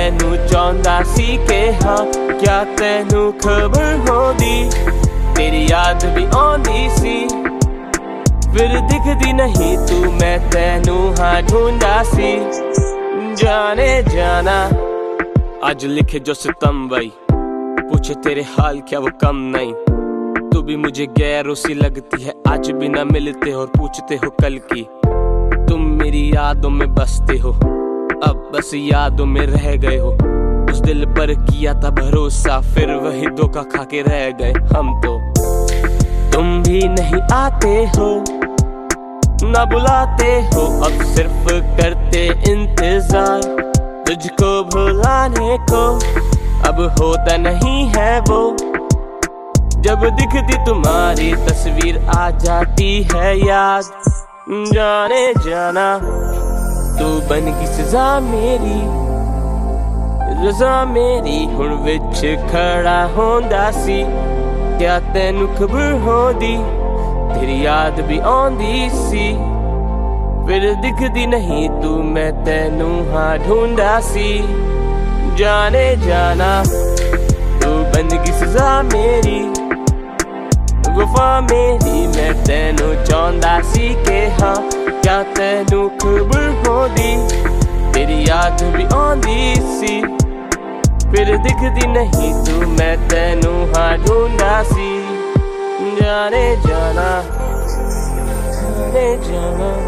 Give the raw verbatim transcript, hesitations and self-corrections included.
ਤੈਨੂੰ ਚਾਹੁੰਦਾ ਸੀ ਕਿ ਹਾਂ ਕਿਆ ਤੈਨੂੰ ਖਬਰ ਹੁੰਦੀ ਤੇਰੀ ਯਾਦ ਵੀ ਆਉਂਦੀ ਸੀ ਫਿਰ ਦਿਖਦੀ ਨਹੀਂ ਤੂੰ ਮੈਂ ਤੈਨੂੰ ਹਾਂ ਢੂੰढा सी जाने जाना आज लिखे जो सितम भाई पूछे तेरे हाल क्या वो कम नहीं तू भी मुझे गैरों सी लगती है आज भी ना मिलते हो और पूछते हो कल की तुम मेरी यादों में बसते हो अब बस यादों में रह गए हो उस दिल पर किया था भरोसा फिर वही धोखा खा के रह गए हम तो तुम भी नहीं आते हो ना बुलाते हो अब सिर्फ करते इंतजार तुझको भुलाने को अब होता नहीं है वो जब दिखती तुम्हारी तस्वीर आ जाती है याद जाने जाना तू बन गई सजा मेरी रजा मेरी हुण विच खड़ा होंदा सी क्या तैनू खबर होंदी तेरी याद भी आउंदी सी फिर दिखदी नहीं तू मैं तैनू हाँ ढूंढा सी जाने जाना तू बन गई सजा मेरी वफा मेरी मैं तैनू चाहुंदा सी के हाँ क्या तैनू खबर होंदी तेरी याद भी आउंदी सी फिर दिखदी नहीं तू मैं तैनू हाँ ढूंढा सी जाने जाना जाने जाना